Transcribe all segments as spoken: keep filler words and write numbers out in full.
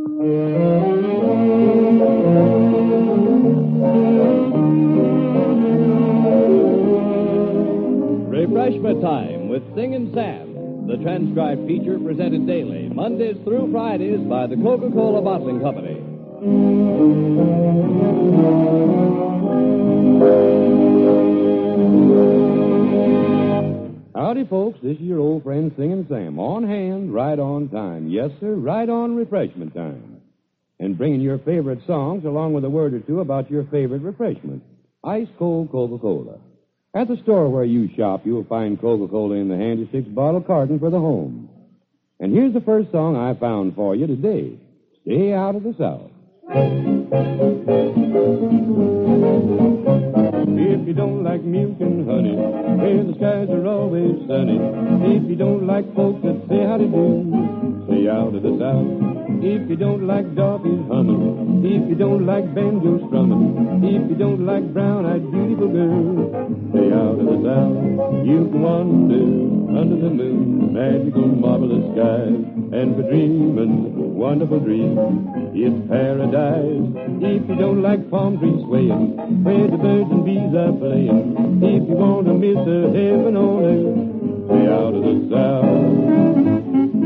Refreshment Time with Singin' Sam, the transcribed feature presented daily, Mondays through Fridays by the Coca-Cola Bottling Company. Howdy, folks. This is your old friend Singin' Sam. On hand, right on time. Yes, sir, right on refreshment time. And bringing your favorite songs along with a word or two about your favorite refreshment. Ice-cold Coca-Cola. At the store where you shop, you'll find Coca-Cola in the handy six-bottle carton for the home. And here's the first song I found for you today. Stay Out of the South. If you don't like milk and honey, where the skies are always sunny. If you don't like folks that say how to do, stay out of the South. If you don't like darkies humming, if you don't like banjo strumming, if you don't like brown-eyed beautiful girls, stay out of the South. You can wander under the moon, magical marvelous skies, and for dreaming wonderful dreams, it's paradise. If you don't like palm trees swaying, where the birds and bees are playing, if you want to miss a heaven on earth, stay out of the South.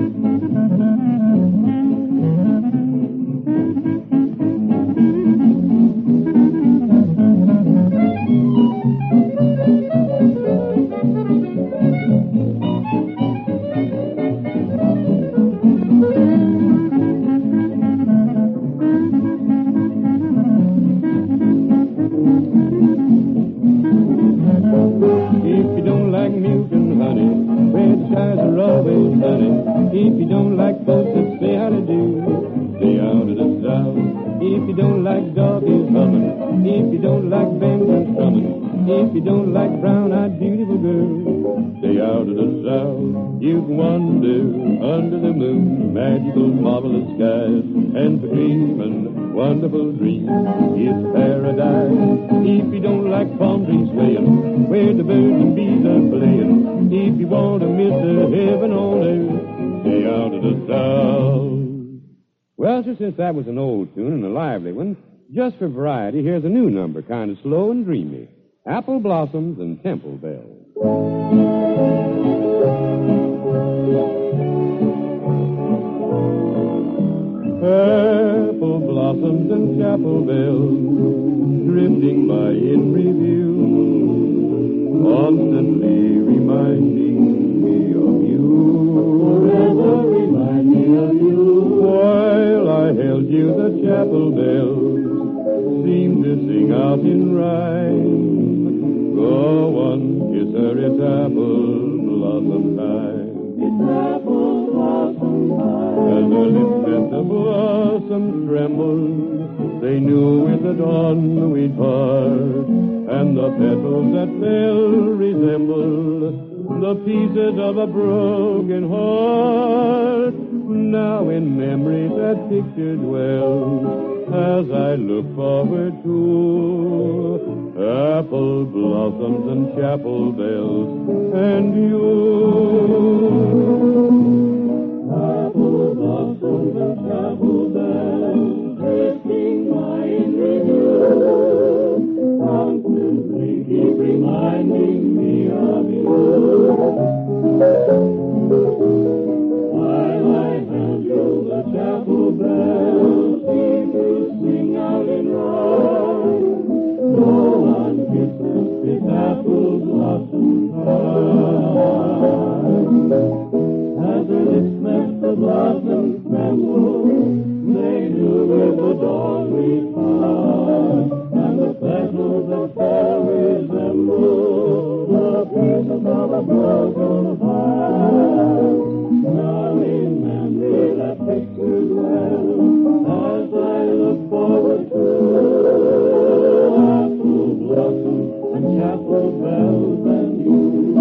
If you don't like folks that say how to do, stay out of the South. If you don't like doggies humming, if you don't like banjo strumming, if you don't like brown-eyed beautiful girls, stay out of the South. You can wander under the moon, magical marvelous skies, and for dreaming wonderful dreams, it's paradise. If you don't like palm trees swaying, where the birds and bees are playing, if you want to miss the heaven on earth, stay out of the South. Well, sir, since that was an old tune and a lively one, just for variety, here's a new number, kind of slow and dreamy. Apple Blossoms and Temple Bells. Apple blossoms and chapel bells, drifting by in review, constantly reminding me of you. Forever remind me of you. While I held you, the chapel bells seemed to sing out in rhyme. Go on, kiss her, it's apple blossom time. It's apple blossom time. As her lips met the blossoms trembled, they knew with the dawn we'd part, and the petals that fell resembled the pieces of a broken heart. Now in memory that picture dwells, as I look forward to apple blossoms and chapel bells and you. Apple blossoms and chapel bells, drifting by in review, constantly keep reminding me of you. While I held you, the chapel bells seem to sing out in rhyme. No one kisses this apple blossom time. As her lips met the blossom trembled, they knew with the dawn we'd part, and the petals that fell resembled the pieces of a broken heart. Now in memory that picture dwells, as I look forward to apple blossoms and chapel bells and you.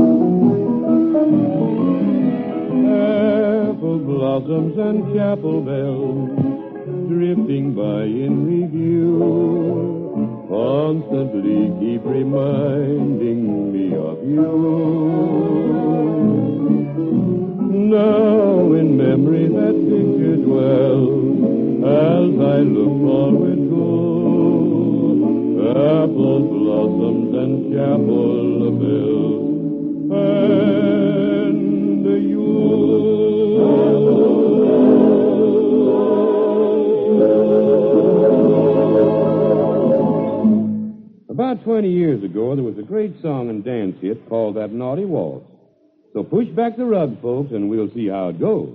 Apple blossoms and chapel bells, drifting by in review, constantly keep reminding me of you. Now in memory that picture dwells, look forward to. Apple blossoms and chapel bells and you. About twenty years ago, there was a great song and dance hit called That Naughty Waltz. So push back the rug, folks, and we'll see how it goes.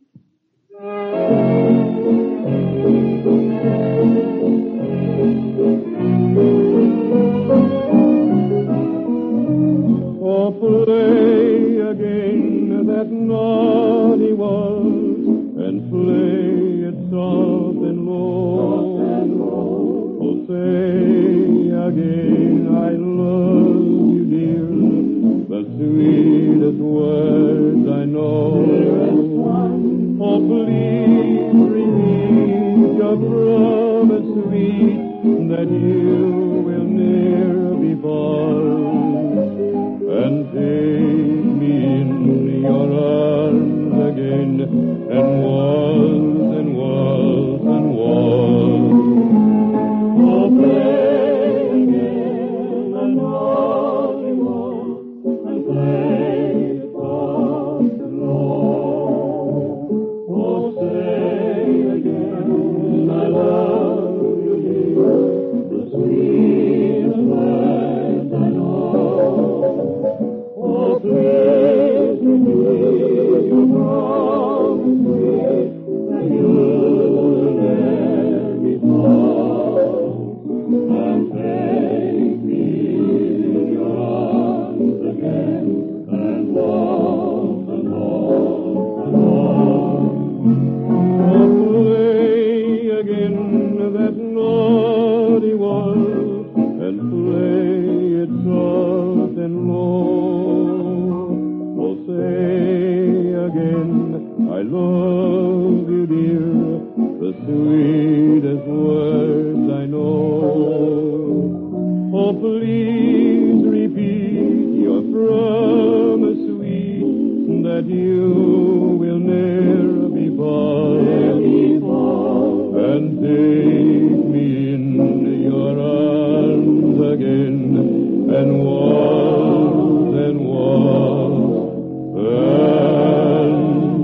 Oh, play again that naughty waltz and play it soft and low. Oh, say again I love you, dear, the sweetest words I know. Oh, please repeat your promise sweet that you will ne'er be false, and take me in your arms again, and waltz and waltz and waltz. Oh, play again the naughty waltz, and play it soft and low. Oh, say again I love you, dear, the sweetest words I know. Oh, please repeat your promise sweet that you will never be false, and take me in your arms again, and waltz and waltz and waltz. Oh, play again that naughty waltz, and play it soft and low. Oh, say again I love you, dear, the sweetest words I know. Oh, please repeat your promise sweet that you will ne'er be false, and take me in your arms again, and waltz and waltz and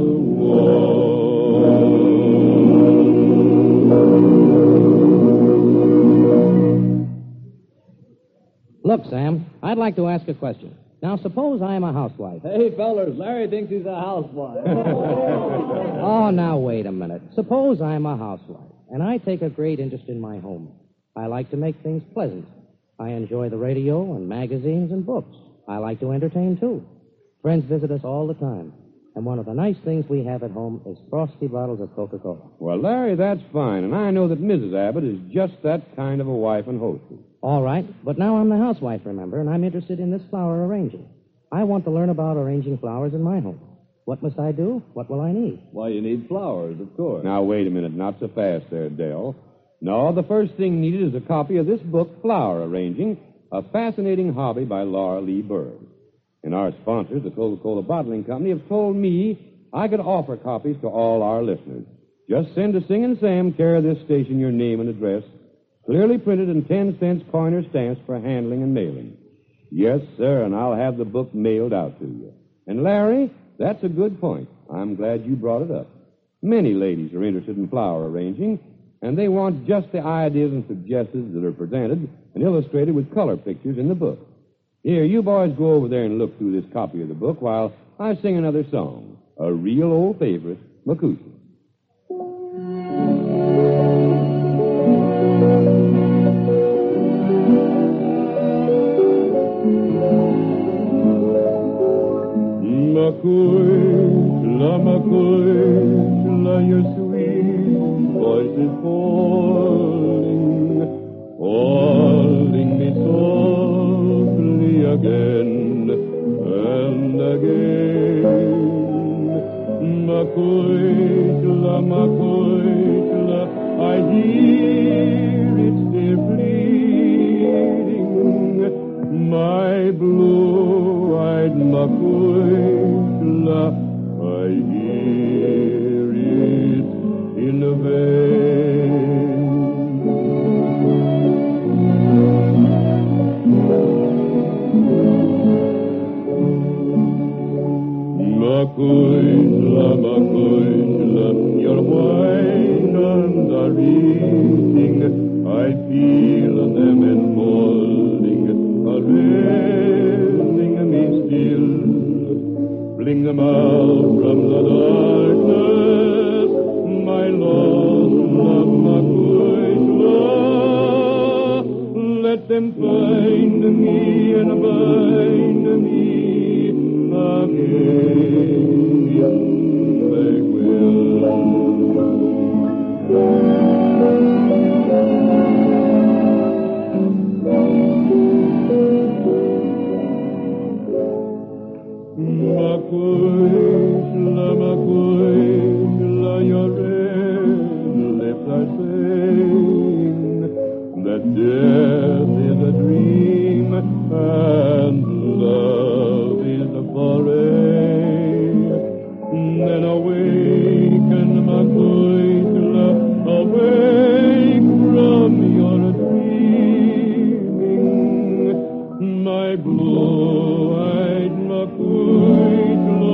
waltz. Look, Sam, I'd like to ask a question. Now, suppose I am a housewife. Hey, fellers, Larry thinks he's a housewife. Oh, now, wait a minute. Suppose I'm a housewife, and I take a great interest in my home. I like to make things pleasant. I enjoy the radio and magazines and books. I like to entertain, too. Friends visit us all the time. And one of the nice things we have at home is frosty bottles of Coca-Cola. Well, Larry, that's fine, and I know that Missus Abbott is just that kind of a wife and hostess. All right, but now I'm the housewife, remember, and I'm interested in this flower arranging. I want to learn about arranging flowers in my home. What must I do? What will I need? Why, you need flowers, of course. Now, wait a minute. Not so fast there, Dell. No, the first thing needed is a copy of this book, Flower Arranging, a fascinating hobby by Laura Lee Burr. And our sponsors, the Coca-Cola Bottling Company, have told me I could offer copies to all our listeners. Just send to Singin' Sam, care of this station, your name and address, clearly printed in ten cents coiner stamps for handling and mailing. Yes, sir, and I'll have the book mailed out to you. And, Larry, that's a good point. I'm glad you brought it up. Many ladies are interested in flower arranging, and they want just the ideas and suggestions that are presented and illustrated with color pictures in the book. Here, you boys go over there and look through this copy of the book while I sing another song, a real old favorite, Makusa. Makusa, Makusa, your sweet voice is calling, calling me softly again and again. Makusa, Makusa, I hear it still pleading, my blue-eyed Makusa, I hear it in the vein. them find me and bind me again. Yes, they will. Macuishla, macuishla, your red lips are saying that death is a dream and love is a foray. Then awaken, macuishla, awake from your dreaming, my blue-eyed macuishla.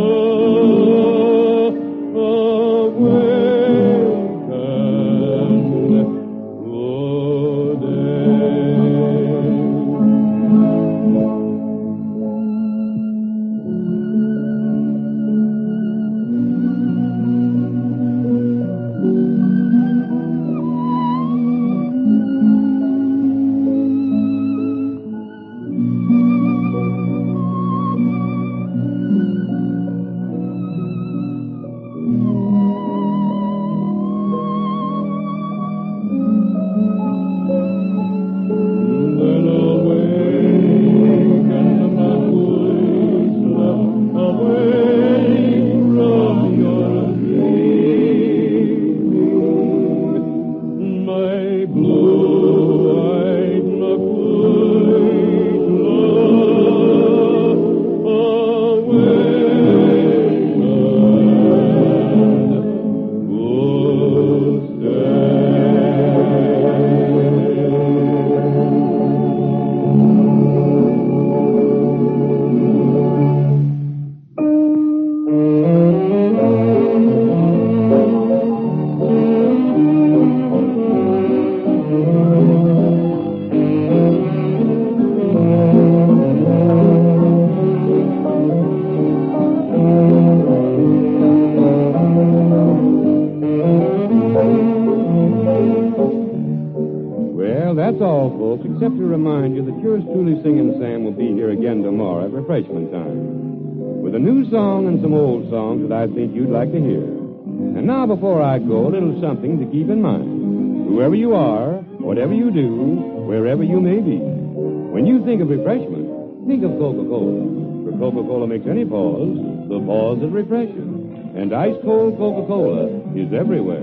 That's all, folks, except to remind you that yours truly, Singin' Sam, will be here again tomorrow at refreshment time with a new song and some old songs that I think you'd like to hear. And now, before I go, a little something to keep in mind. Whoever you are, whatever you do, wherever you may be, when you think of refreshment, think of Coca-Cola. For Coca-Cola makes any pause the pause that refreshes. And ice-cold Coca-Cola is everywhere.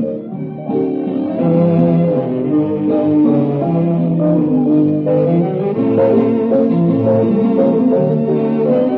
Thank you.